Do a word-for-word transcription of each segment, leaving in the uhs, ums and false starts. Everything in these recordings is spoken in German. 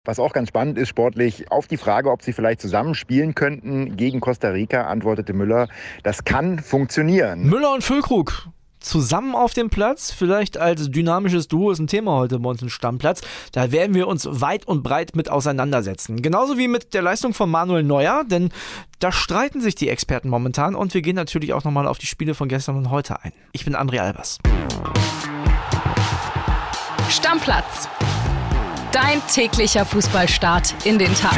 Was auch ganz spannend ist sportlich, auf die Frage, ob sie vielleicht zusammen spielen könnten gegen Costa Rica, antwortete Müller, das kann funktionieren. Müller und Füllkrug zusammen auf dem Platz, vielleicht als dynamisches Duo, ist ein Thema heute bei uns im Stammplatz. Da werden wir uns weit und breit mit auseinandersetzen. Genauso wie mit der Leistung von Manuel Neuer, denn da streiten sich die Experten momentan und wir gehen natürlich auch nochmal auf die Spiele von gestern und heute ein. Ich bin André Albers. Stammplatz. Dein täglicher Fußballstart in den Tag.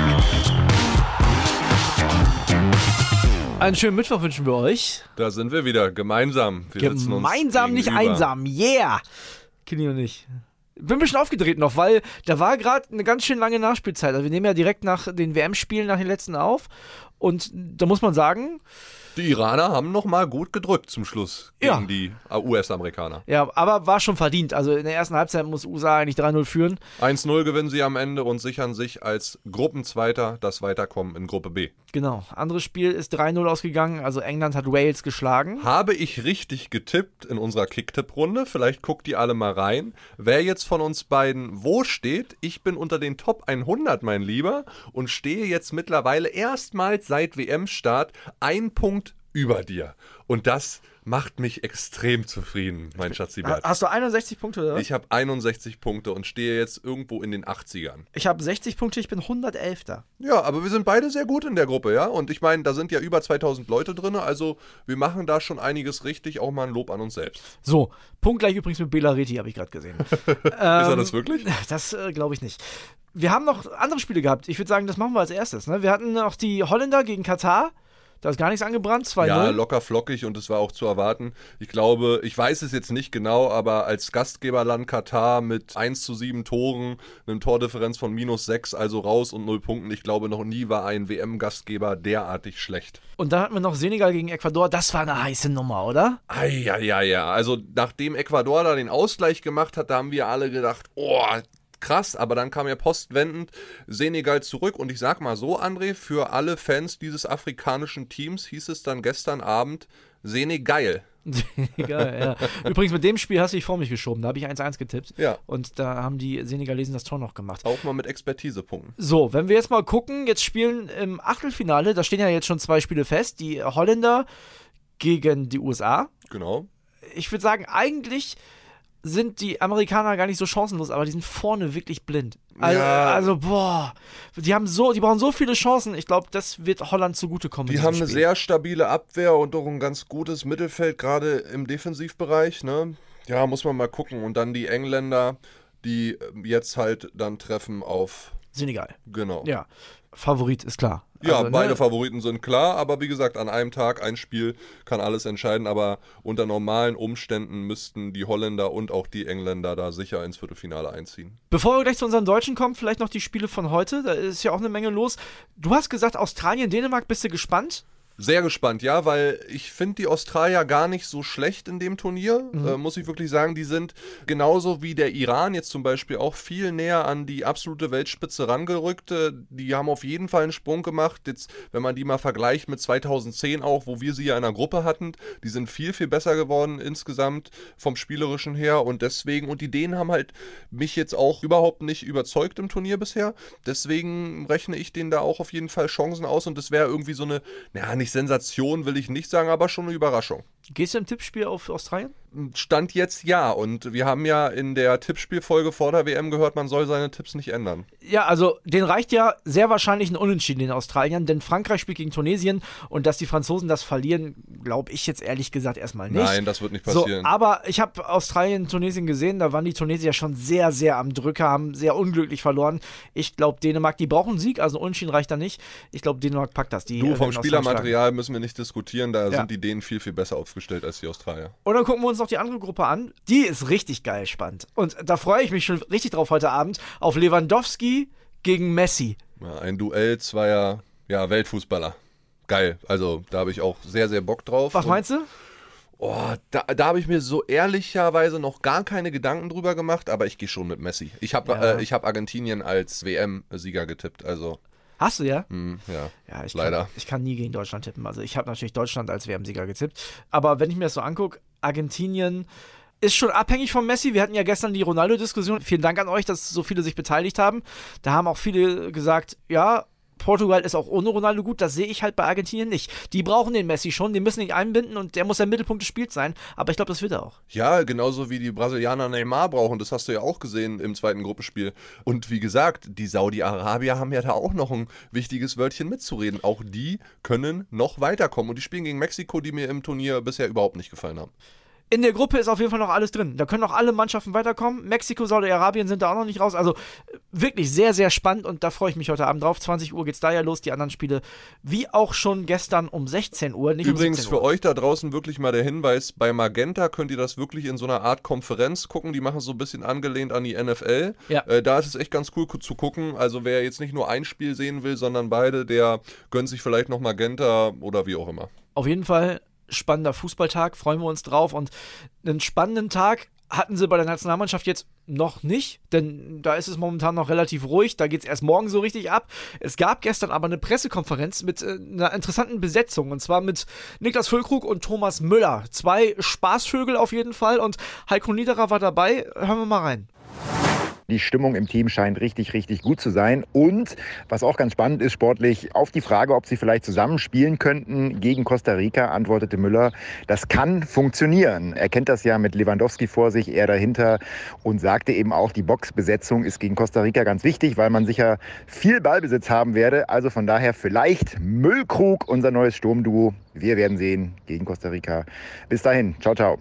Einen schönen Mittwoch wünschen wir euch. Da sind wir wieder, gemeinsam. Wir gemeinsam, uns nicht gegenüber. einsam. Yeah! Kini und ich. Bin ein bisschen aufgedreht noch, weil da war gerade eine ganz schön lange Nachspielzeit. Also wir nehmen ja direkt nach den W M-Spielen, nach den letzten auf. Und da muss man sagen... Die Iraner haben nochmal gut gedrückt zum Schluss gegen Ja. die U S-Amerikaner. Ja, aber war schon verdient. Also in der ersten Halbzeit muss U S A eigentlich drei null führen. eins null gewinnen sie am Ende und sichern sich als Gruppenzweiter das Weiterkommen in Gruppe B. Genau. Anderes Spiel ist drei null ausgegangen. Also England hat Wales geschlagen. Habe ich richtig getippt in unserer Kicktipp-Runde? Vielleicht guckt die alle mal rein. Wer jetzt von uns beiden wo steht? Ich bin unter den Top hundert, mein Lieber, und stehe jetzt mittlerweile erstmals seit W M-Start ein Punkt über dir. Und das macht mich extrem zufrieden, mein Schatzibert. Hast du einundsechzig Punkte, oder? Ich habe einundsechzig Punkte und stehe jetzt irgendwo in den achtzigern. Ich habe sechzig Punkte, ich bin hundertelf. Ja, aber wir sind beide sehr gut in der Gruppe, ja? Und ich meine, da sind ja über zweitausend Leute drin, also wir machen da schon einiges richtig, auch mal ein Lob an uns selbst. So, punktgleich übrigens mit Bela Reti, habe ich gerade gesehen. ähm, Ist er das wirklich? Das äh, glaube ich nicht. Wir haben noch andere Spiele gehabt. Ich würde sagen, das machen wir als erstes. Ne? Wir hatten noch die Holländer gegen Katar. Da ist gar nichts angebrannt, zwei null. Ja, locker flockig und es war auch zu erwarten. Ich glaube, ich weiß es jetzt nicht genau, aber als Gastgeberland Katar mit eins zu sieben Toren, einem Tordifferenz von minus sechs, also raus und null Punkten, ich glaube, noch nie war ein W M-Gastgeber derartig schlecht. Und dann hatten wir noch Senegal gegen Ecuador. Das war eine heiße Nummer, oder? Ja, ja, ja. Also nachdem Ecuador da den Ausgleich gemacht hat, da haben wir alle gedacht, oh, krass, aber dann kam ja postwendend Senegal zurück und ich sag mal so, André, für alle Fans dieses afrikanischen Teams hieß es dann gestern Abend Senegal. Senegal, ja. Übrigens, mit dem Spiel hast du dich vor mich geschoben, da habe ich eins eins getippt. Ja. Und da haben die Senegalesen das Tor noch gemacht. Auch mal mit Expertisepunkten. So, wenn wir jetzt mal gucken, jetzt spielen im Achtelfinale, da stehen ja jetzt schon zwei Spiele fest, die Holländer gegen die U S A. Genau. Ich würde sagen, eigentlich sind die Amerikaner gar nicht so chancenlos, aber die sind vorne wirklich blind. Also, Ja. also boah, die haben so, die brauchen so viele Chancen. Ich glaube, das wird Holland zugutekommen. Die in haben diesem eine Spiel. sehr stabile Abwehr und auch ein ganz gutes Mittelfeld, gerade im Defensivbereich, ne? Ja, muss man mal gucken. Und dann die Engländer, die jetzt halt dann treffen auf... Senegal. Genau. Ja, Favorit ist klar. Ja, Also, beide ne? Favoriten sind klar, aber wie gesagt, an einem Tag ein Spiel kann alles entscheiden, aber unter normalen Umständen müssten die Holländer und auch die Engländer da sicher ins Viertelfinale einziehen. Bevor wir gleich zu unseren Deutschen kommen, vielleicht noch die Spiele von heute. Da ist ja auch eine Menge los. Du hast gesagt, Australien, Dänemark, bist du gespannt? Sehr gespannt, ja, weil ich finde die Australier gar nicht so schlecht in dem Turnier, Mhm. äh, muss ich wirklich sagen. Die sind genauso wie der Iran jetzt zum Beispiel auch viel näher an die absolute Weltspitze rangerückt. Äh, die haben auf jeden Fall einen Sprung gemacht. Jetzt, wenn man die mal vergleicht mit zweitausendzehn auch, wo wir sie ja in einer Gruppe hatten, die sind viel, viel besser geworden insgesamt vom Spielerischen her und deswegen, und die Dänen haben halt mich jetzt auch überhaupt nicht überzeugt im Turnier bisher. Deswegen rechne ich denen da auch auf jeden Fall Chancen aus und das wäre irgendwie so eine, naja, nicht Sensation will ich nicht sagen, aber schon eine Überraschung. Gehst du im Tippspiel auf Australien? Stand jetzt ja und wir haben ja in der Tippspielfolge vor der W M gehört, man soll seine Tipps nicht ändern. Ja, also denen reicht ja sehr wahrscheinlich ein Unentschieden den Australiern, denn Frankreich spielt gegen Tunesien und dass die Franzosen das verlieren, glaube ich jetzt ehrlich gesagt erstmal nicht. Nein, das wird nicht passieren. So, aber ich habe Australien, Tunesien gesehen, da waren die Tunesier schon sehr, sehr am Drücker, haben sehr unglücklich verloren. Ich glaube Dänemark, die brauchen einen Sieg, also ein Unentschieden reicht da nicht. Ich glaube Dänemark packt das. Die, Du, äh, vom werden Spielermaterial müssen wir nicht diskutieren, da Ja. sind die Dänen viel, viel besser aufgestellt als die Australier. Und dann gucken wir uns noch die andere Gruppe an. Die ist richtig geil spannend. Und da freue ich mich schon richtig drauf heute Abend auf Lewandowski gegen Messi. Ja, ein Duell zweier ja, Weltfußballer. Geil, also da habe ich auch sehr, sehr Bock drauf. Was Und, meinst du? oh, da da habe ich mir so ehrlicherweise noch gar keine Gedanken drüber gemacht, aber ich gehe schon mit Messi. Ich habe Ja. äh, ich hab Argentinien als W M-Sieger getippt, also Hast du ja? mh, ja, Ja, ich leider. Kann, ich kann nie gegen Deutschland tippen. Also ich habe natürlich Deutschland als W M-Sieger getippt. Aber wenn ich mir das so angucke, Argentinien, ist schon abhängig von Messi. Wir hatten ja gestern die Ronaldo-Diskussion. Vielen Dank an euch, dass so viele sich beteiligt haben. Da haben auch viele gesagt, ja, Portugal ist auch ohne Ronaldo gut. Das sehe ich halt bei Argentinien nicht. Die brauchen den Messi schon, den müssen nicht einbinden und der muss der Mittelpunkt des Spiels sein. Aber ich glaube, das wird er auch. Ja, genauso wie die Brasilianer Neymar brauchen. Das hast du ja auch gesehen im zweiten Gruppenspiel. Und wie gesagt, die Saudi-Arabier haben ja da auch noch ein wichtiges Wörtchen mitzureden. Auch die können noch weiterkommen. Und die spielen gegen Mexiko, die mir im Turnier bisher überhaupt nicht gefallen haben. In der Gruppe ist auf jeden Fall noch alles drin. Da können noch alle Mannschaften weiterkommen. Mexiko, Saudi-Arabien sind da auch noch nicht raus. Also wirklich sehr, sehr spannend und da freue ich mich heute Abend drauf. zwanzig Uhr geht's da ja los. Die anderen Spiele, wie auch schon gestern um sechzehn Uhr. Nicht Übrigens um siebzehn Uhr. für euch da draußen wirklich mal der Hinweis, bei Magenta könnt ihr das wirklich in so einer Art Konferenz gucken. Die machen so ein bisschen angelehnt an die N F L. Ja. Äh, da ist es echt ganz cool zu gucken. Also wer jetzt nicht nur ein Spiel sehen will, sondern beide, der gönnt sich vielleicht noch Magenta oder wie auch immer. Auf jeden Fall spannender Fußballtag, freuen wir uns drauf und einen spannenden Tag hatten sie bei der Nationalmannschaft jetzt noch nicht, denn da ist es momentan noch relativ ruhig, da geht es erst morgen so richtig ab. Es gab gestern aber eine Pressekonferenz mit äh, einer interessanten Besetzung und zwar mit Niklas Füllkrug und Thomas Müller. Zwei Spaßvögel auf jeden Fall und Heiko Niederer war dabei. Hören wir mal rein. Die Stimmung im Team scheint richtig, richtig gut zu sein. Und was auch ganz spannend ist sportlich, auf die Frage, ob sie vielleicht zusammen spielen könnten gegen Costa Rica, antwortete Müller, das kann funktionieren. Er kennt das ja mit Lewandowski vor sich, er dahinter und sagte eben auch, die Boxbesetzung ist gegen Costa Rica ganz wichtig, weil man sicher viel Ballbesitz haben werde. Also von daher vielleicht Müllkrug, unser neues Sturmduo. Wir werden sehen gegen Costa Rica. Bis dahin, ciao, ciao.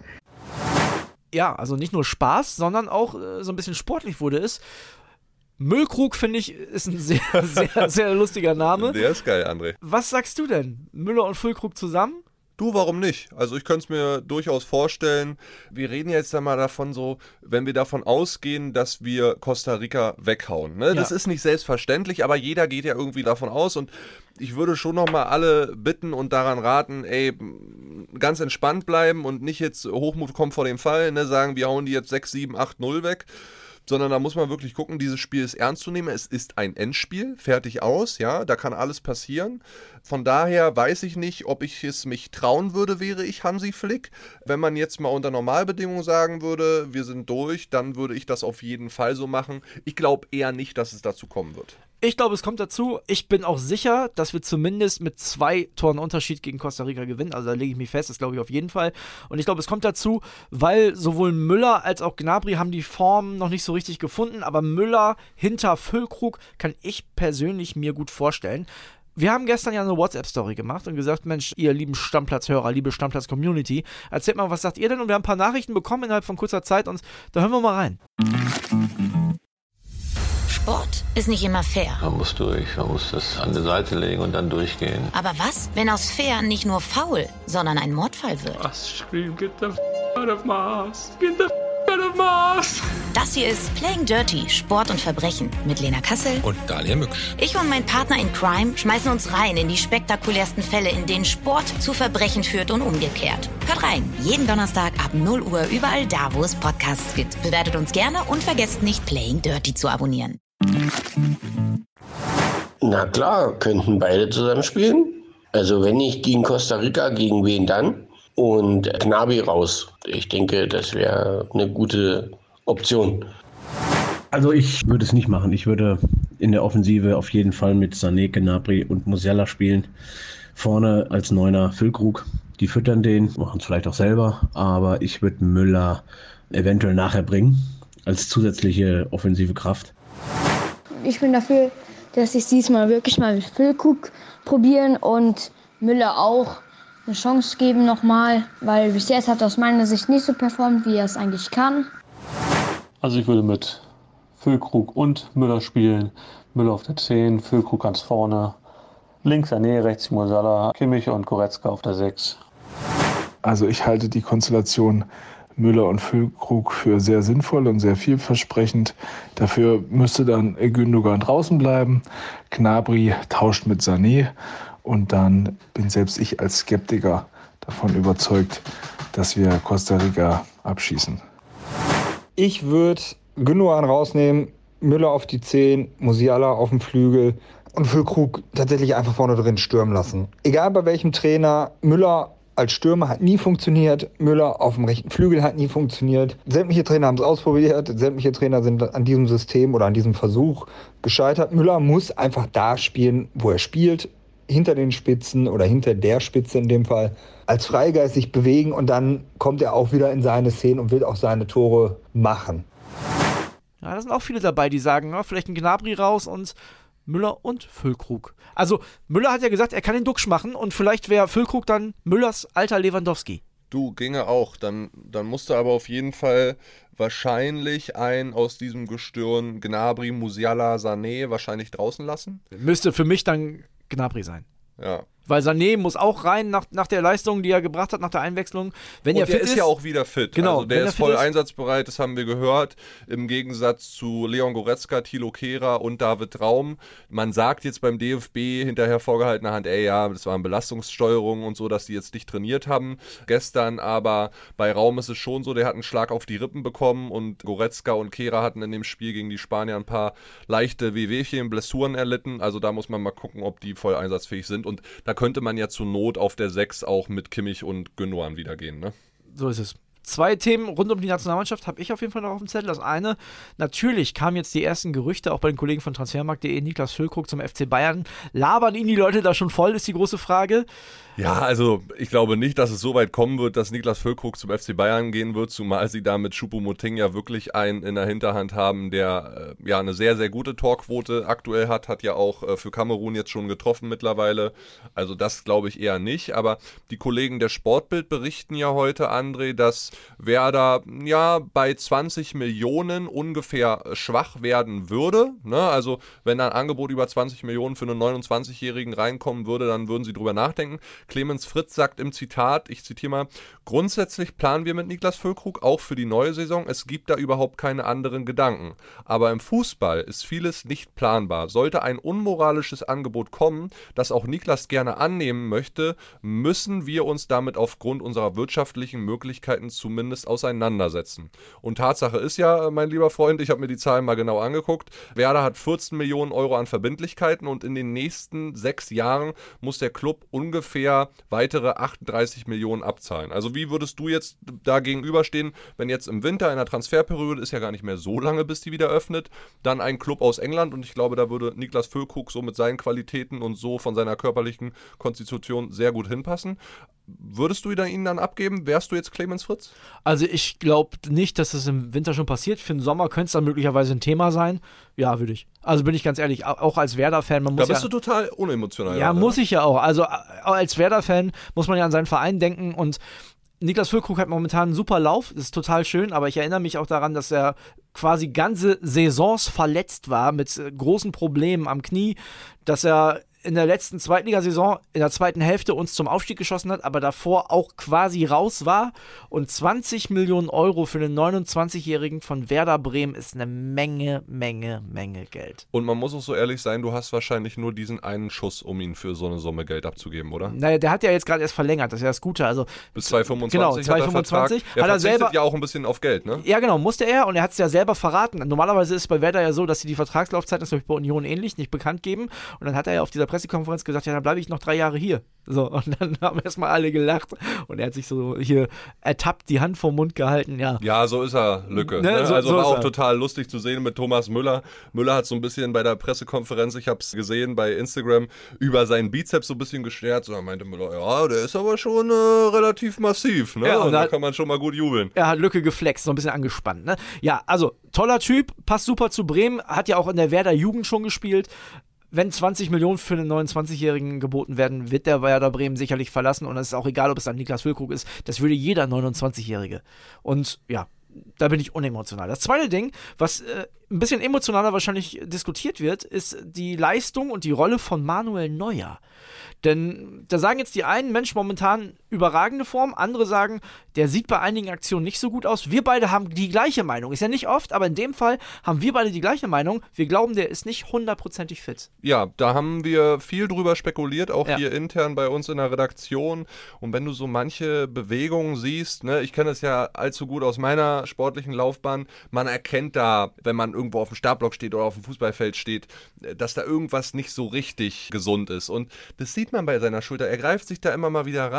Ja, also nicht nur Spaß, sondern auch äh, so ein bisschen sportlich wurde es. Müllkrug, finde ich, ist ein sehr, sehr, sehr lustiger Name. Der ist geil, André. Was sagst du denn? Müller und Füllkrug zusammen? Du, warum nicht? Also ich könnte es mir durchaus vorstellen. Wir reden jetzt einmal davon so, wenn wir davon ausgehen, dass wir Costa Rica weghauen. Ne? Ja. Das ist nicht selbstverständlich, aber jeder geht ja irgendwie davon aus und ich würde schon nochmal alle bitten und daran raten, ey, ganz entspannt bleiben und nicht jetzt Hochmut kommt vor dem Fall, ne? Sagen, wir hauen die jetzt sechs, sieben, acht, null weg. Sondern da muss man wirklich gucken, dieses Spiel ist ernst zu nehmen. Es ist ein Endspiel, fertig aus, ja, da kann alles passieren. Von daher weiß ich nicht, ob ich es mich trauen würde, wäre ich Hansi Flick. Wenn man jetzt mal unter Normalbedingungen sagen würde, wir sind durch, dann würde ich das auf jeden Fall so machen. Ich glaube eher nicht, dass es dazu kommen wird. Ich glaube, es kommt dazu. Ich bin auch sicher, dass wir zumindest mit zwei Toren Unterschied gegen Costa Rica gewinnen. Also da lege ich mich fest, das glaube ich auf jeden Fall. Und ich glaube, es kommt dazu, weil sowohl Müller als auch Gnabry haben die Form noch nicht so richtig gefunden. Aber Müller hinter Füllkrug kann ich persönlich mir gut vorstellen. Wir haben gestern ja eine WhatsApp-Story gemacht und gesagt, Mensch, ihr lieben Stammplatzhörer, liebe Stammplatz-Community, erzählt mal, was sagt ihr denn? Und wir haben ein paar Nachrichten bekommen innerhalb von kurzer Zeit und da hören wir mal rein. Sport ist nicht immer fair. Man muss durch, man muss das an die Seite legen und dann durchgehen. Aber was, wenn aus fair nicht nur faul, sondern ein Mordfall wird? Scream, get the f*** out of Mars, get the f*** out of Mars. Das hier ist Playing Dirty, Sport und Verbrechen mit Lena Kassel und Dalia Mücksch. Ich und mein Partner in Crime schmeißen uns rein in die spektakulärsten Fälle, in denen Sport zu Verbrechen führt und umgekehrt. Hört rein, jeden Donnerstag ab null Uhr überall da, wo es Podcasts gibt. Bewertet uns gerne und vergesst nicht, Playing Dirty zu abonnieren. Na klar, könnten beide zusammen spielen. Also wenn nicht gegen Costa Rica, gegen wen dann? Und Gnabry raus. Ich denke, das wäre eine gute Option. Also ich würde es nicht machen. Ich würde in der Offensive auf jeden Fall mit Sané, Gnabry und Musiala spielen. Vorne als Neuner Füllkrug. Die füttern den, machen es vielleicht auch selber. Aber ich würde Müller eventuell nachher bringen als zusätzliche offensive Kraft. Ich bin dafür, dass ich diesmal wirklich mal mit Füllkrug probieren und Müller auch eine Chance geben nochmal, weil bis jetzt hat er aus meiner Sicht nicht so performt, wie er es eigentlich kann. Also ich würde mit Füllkrug und Müller spielen. Müller auf der zehn, Füllkrug ganz vorne. Links Sané, rechts Musiala, Kimmich und Goretzka auf der sechs. Also ich halte die Konstellation Müller und Füllkrug für sehr sinnvoll und sehr vielversprechend. Dafür müsste dann Gündogan draußen bleiben. Gnabry tauscht mit Sané. Und dann bin selbst ich als Skeptiker davon überzeugt, dass wir Costa Rica abschießen. Ich würde Gündogan rausnehmen, Müller auf die zehn, Musiala auf dem Flügel und Füllkrug tatsächlich einfach vorne drin stürmen lassen. Egal bei welchem Trainer, Müller als Stürmer hat nie funktioniert. Müller auf dem rechten Flügel hat nie funktioniert. Sämtliche Trainer haben es ausprobiert. Sämtliche Trainer sind an diesem System oder an diesem Versuch gescheitert. Müller muss einfach da spielen, wo er spielt. Hinter den Spitzen oder hinter der Spitze in dem Fall. Als Freigeist sich bewegen und dann kommt er auch wieder in seine Szenen und will auch seine Tore machen. Ja, da sind auch viele dabei, die sagen, ja, vielleicht ein Gnabry raus und Müller und Füllkrug. Also Müller hat ja gesagt, er kann den Duxch machen und vielleicht wäre Füllkrug dann Müllers alter Lewandowski. Du, ginge auch. Dann, dann musst du aber auf jeden Fall wahrscheinlich einen aus diesem Gestirn Gnabry, Musiala, Sané wahrscheinlich draußen lassen. Müsste für mich dann Gnabry sein. Ja. Weil Sané muss auch rein nach, nach der Leistung, die er gebracht hat, nach der Einwechslung. Wenn und er der fit ist ja auch wieder fit. Genau, also der ist voll ist. einsatzbereit, das haben wir gehört. Im Gegensatz zu Leon Goretzka, Thilo Kehrer und David Raum. Man sagt jetzt beim D F B hinterher vorgehaltener Hand, ey, ja, das waren Belastungssteuerungen und so, dass die jetzt nicht trainiert haben gestern. Aber bei Raum ist es schon so, der hat einen Schlag auf die Rippen bekommen und Goretzka und Kehrer hatten in dem Spiel gegen die Spanier ein paar leichte Wehwehchen, Blessuren erlitten. Also da muss man mal gucken, ob die voll einsatzfähig sind. Und da könnte man ja zu Not auf der sechs auch mit Kimmich und Gündogan wieder gehen, ne? So ist es. Zwei Themen rund um die Nationalmannschaft habe ich auf jeden Fall noch auf dem Zettel. Das eine, natürlich kamen jetzt die ersten Gerüchte, auch bei den Kollegen von transfermarkt punkt de, Niklas Füllkrug zum F C Bayern. Labern ihn die Leute da schon voll, ist die große Frage. Ja, also ich glaube nicht, dass es so weit kommen wird, dass Niklas Füllkrug zum F C Bayern gehen wird, zumal sie da mit Choupo-Moting ja wirklich einen in der Hinterhand haben, der äh, ja eine sehr, sehr gute Torquote aktuell hat, hat ja auch äh, für Kamerun jetzt schon getroffen mittlerweile. Also das glaube ich eher nicht, aber die Kollegen der Sportbild berichten ja heute, André, dass Werder ja bei zwanzig Millionen ungefähr schwach werden würde. Ne? Also wenn da ein Angebot über zwanzig Millionen für einen neunundzwanzigjährigen reinkommen würde, dann würden sie drüber nachdenken. Clemens Fritz sagt im Zitat, ich zitiere mal, grundsätzlich planen wir mit Niklas Füllkrug auch für die neue Saison. Es gibt da überhaupt keine anderen Gedanken. Aber im Fußball ist vieles nicht planbar. Sollte ein unmoralisches Angebot kommen, das auch Niklas gerne annehmen möchte, müssen wir uns damit aufgrund unserer wirtschaftlichen Möglichkeiten zumindest auseinandersetzen. Und Tatsache ist ja, mein lieber Freund, ich habe mir die Zahlen mal genau angeguckt, Werder hat vierzehn Millionen Euro an Verbindlichkeiten und in den nächsten sechs Jahren muss der Club ungefähr weitere achtunddreißig Millionen abzahlen. Also wie würdest du jetzt da gegenüberstehen, wenn jetzt im Winter in der Transferperiode, ist ja gar nicht mehr so lange, bis die wieder öffnet, dann ein Club aus England, und ich glaube, da würde Niklas Füllkrug so mit seinen Qualitäten und so von seiner körperlichen Konstitution sehr gut hinpassen. Würdest du ihn dann abgeben? Wärst du jetzt Clemens Fritz? Also ich glaube nicht, dass das im Winter schon passiert. Für den Sommer könnte es dann möglicherweise ein Thema sein. Ja, würde ich. Also bin ich ganz ehrlich, auch als Werder-Fan, man muss Da bist ja, du total unemotional. Ja, oder? muss ich ja auch. Also als Werder-Fan muss man ja an seinen Verein denken, und Niklas Füllkrug hat momentan einen super Lauf, das ist total schön, aber ich erinnere mich auch daran, dass er quasi ganze Saisons verletzt war mit großen Problemen am Knie, dass er in der letzten Zweitligasaison in der zweiten Hälfte uns zum Aufstieg geschossen hat, aber davor auch quasi raus war. Und zwanzig Millionen Euro für einen neunundzwanzigjährigen von Werder Bremen ist eine Menge, Menge, Menge Geld. Und man muss auch so ehrlich sein, du hast wahrscheinlich nur diesen einen Schuss, um ihn für so eine Summe Geld abzugeben, oder? Naja, der hat ja jetzt gerade erst verlängert, das ist ja das Gute. Also bis zweitausendfünfundzwanzig genau, hat er zweitausendfünfundzwanzig Vertrag. Er hat er verzichtet selber ja auch ein bisschen auf Geld, ne? Ja, genau, musste er, und er hat es ja selber verraten. Normalerweise ist es bei Werder ja so, dass sie die Vertragslaufzeit, das ist glaube ich bei Union ähnlich, nicht bekannt geben. Und dann hat er ja auf dieser Pressekonferenz gesagt, ja, dann bleibe ich noch drei Jahre hier. So, und dann haben erstmal alle gelacht und er hat sich so hier ertappt, die Hand vom Mund gehalten, ja. Ja, so ist er, Lücke. Ne, ne? so, also so war auch er. total lustig zu sehen mit Thomas Müller. Müller hat so ein bisschen bei der Pressekonferenz, ich habe es gesehen bei Instagram, über seinen Bizeps so ein bisschen geschert. So, da meinte Müller, ja, der ist aber schon äh, relativ massiv, ne? Ja, und und da hat, kann man schon mal gut jubeln. Er hat Lücke geflext, so ein bisschen angespannt, ne? Ja, also, toller Typ, passt super zu Bremen, hat ja auch in der Werder Jugend schon gespielt. Wenn zwanzig Millionen für einen neunundzwanzigjährigen geboten werden, wird der Werder Bremen sicherlich verlassen, und es ist auch egal, ob es dann Niklas Füllkrug ist, das würde jeder neunundzwanzigjährige. Und ja, da bin ich unemotional. Das zweite Ding, was äh, ein bisschen emotionaler wahrscheinlich diskutiert wird, ist die Leistung und die Rolle von Manuel Neuer. Denn da sagen jetzt die einen, Mensch, momentan überragende Form, andere sagen, der sieht bei einigen Aktionen nicht so gut aus. Wir beide haben die gleiche Meinung. Ist ja nicht oft, aber in dem Fall haben wir beide die gleiche Meinung. Wir glauben, der ist nicht hundertprozentig fit. Ja, da haben wir viel drüber spekuliert, auch ja. hier intern bei uns in der Redaktion. Und wenn du so manche Bewegungen siehst, ne, ich kenne es ja allzu gut aus meiner sportlichen Laufbahn, man erkennt da, wenn man irgendwo auf dem Startblock steht oder auf dem Fußballfeld steht, dass da irgendwas nicht so richtig gesund ist. Und das sieht man bei seiner Schulter. Er greift sich da immer mal wieder ran, so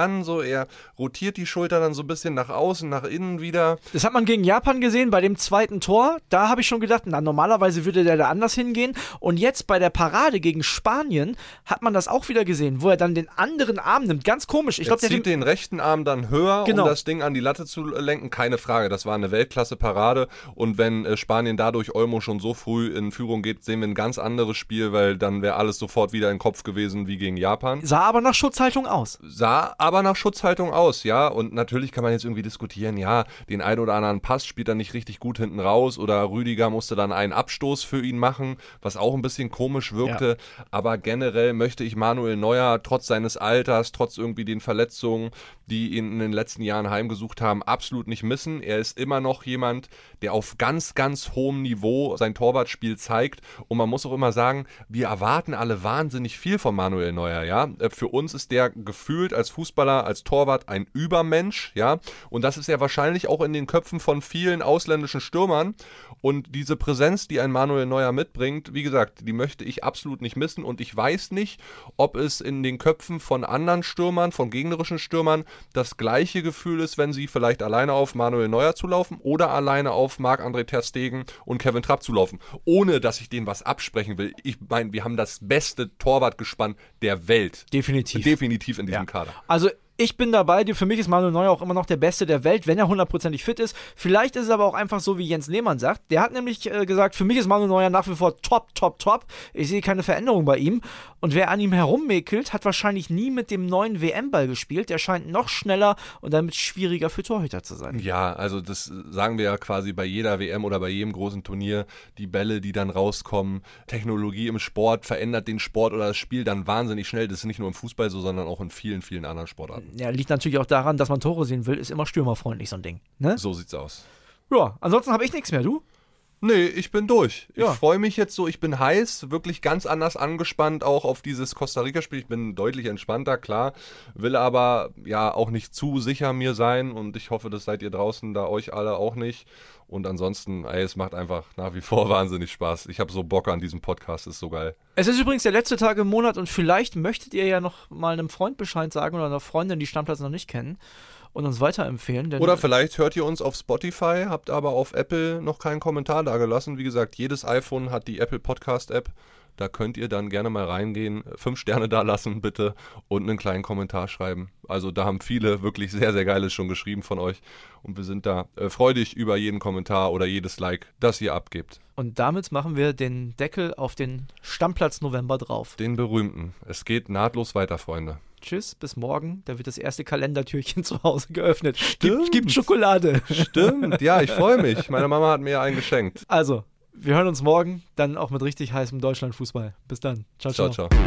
er rotiert die Schulter dann so ein bisschen nach außen, nach innen wieder. Das hat man gegen Japan gesehen, bei dem zweiten Tor. Da habe ich schon gedacht, na, normalerweise würde der da anders hingehen. Und jetzt bei der Parade gegen Spanien hat man das auch wieder gesehen, wo er dann den anderen Arm nimmt. Ganz komisch. Ich er glaub, der zieht den rechten Arm dann höher, genau. um das Ding an die Latte zu lenken. Keine Frage, das war eine Weltklasse-Parade. Und wenn äh, Spanien dadurch Olmo schon so früh in Führung geht, sehen wir ein ganz anderes Spiel, weil dann wäre alles sofort wieder in den Kopf gewesen wie gegen Japan. Sah aber nach Schutzhaltung aus. Sah aber nach Schutzhaltung aus, ja. Und natürlich kann man jetzt irgendwie diskutieren, ja, den einen oder anderen Pass spielt er nicht richtig gut hinten raus oder Rüdiger musste dann einen Abstoß für ihn machen, was auch ein bisschen komisch wirkte. Ja. Aber generell möchte ich Manuel Neuer trotz seines Alters, trotz irgendwie den Verletzungen, die ihn in den letzten Jahren heimgesucht haben, absolut nicht missen. Er ist immer noch jemand, der auf ganz, ganz hohem Niveau sein Torwartspiel zeigt. Und man muss auch immer sagen, wir erwarten alle wahnsinnig viel von Manuel Neuer, ja. Für uns ist der gefühlt als Fußballer, als Torwart ein Übermensch, ja. Und das ist ja wahrscheinlich auch in den Köpfen von vielen ausländischen Stürmern. Und diese Präsenz, die ein Manuel Neuer mitbringt, wie gesagt, die möchte ich absolut nicht missen. Und ich weiß nicht, ob es in den Köpfen von anderen Stürmern, von gegnerischen Stürmern, das gleiche Gefühl ist, wenn sie vielleicht alleine auf Manuel Neuer zulaufen oder alleine auf Marc-André ter Stegen und Kevin Trapp zulaufen. Ohne, dass ich denen was absprechen will. Ich meine, wir haben das beste Torwartgespann der Welt. Definitiv. Definitiv in diesem ja. Kader. Also ich bin dabei, für mich ist Manuel Neuer auch immer noch der Beste der Welt, wenn er hundertprozentig fit ist. Vielleicht ist es aber auch einfach so, wie Jens Lehmann sagt. Der hat nämlich äh, gesagt, für mich ist Manuel Neuer nach wie vor top, top, top. Ich sehe keine Veränderung bei ihm. Und wer an ihm herummäkelt, hat wahrscheinlich nie mit dem neuen W M-Ball gespielt. Der scheint noch schneller und damit schwieriger für Torhüter zu sein. Ja, also das sagen wir ja quasi bei jeder W M oder bei jedem großen Turnier. Die Bälle, die dann rauskommen, Technologie im Sport verändert den Sport oder das Spiel dann wahnsinnig schnell. Das ist nicht nur im Fußball so, sondern auch in vielen, vielen anderen Sportarten. Ja, liegt natürlich auch daran, dass man Tore sehen will, ist immer stürmerfreundlich, so ein Ding. Ne? So sieht's aus. Ja, ansonsten habe ich nichts mehr, du? Nee, ich bin durch. Ja. Ich freue mich jetzt so, ich bin heiß, wirklich ganz anders angespannt auch auf dieses Costa-Rica-Spiel. Ich bin deutlich entspannter, klar, will aber ja auch nicht zu sicher mir sein und ich hoffe, das seid ihr draußen, da euch alle auch nicht. Und ansonsten, ey, es macht einfach nach wie vor wahnsinnig Spaß. Ich habe so Bock an diesem Podcast, ist so geil. Es ist übrigens der letzte Tag im Monat und vielleicht möchtet ihr ja noch mal einem Freund Bescheid sagen oder einer Freundin, die Stammplatz noch nicht kennen und uns weiterempfehlen. Denn oder vielleicht hört ihr uns auf Spotify, habt aber auf Apple noch keinen Kommentar dagelassen. Wie gesagt, jedes iPhone hat die Apple Podcast App. Da könnt ihr dann gerne mal reingehen, fünf Sterne da lassen bitte und einen kleinen Kommentar schreiben. Also da haben viele wirklich sehr, sehr Geiles schon geschrieben von euch und wir sind da äh, freudig über jeden Kommentar oder jedes Like, das ihr abgebt. Und damit machen wir den Deckel auf den Stammplatz November drauf. Den berühmten. Es geht nahtlos weiter, Freunde. Tschüss, bis morgen. Da wird das erste Kalendertürchen zu Hause geöffnet. Stimmt. Gibt, gibt Schokolade. Stimmt, ja, ich freue mich. Meine Mama hat mir einen geschenkt. Also, wir hören uns morgen, dann auch mit richtig heißem Deutschlandfußball. Bis dann. Ciao, ciao. Ciao, ciao.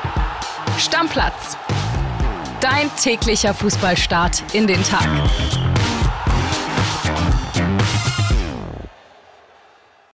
Stammplatz. Dein täglicher Fußballstart in den Tag.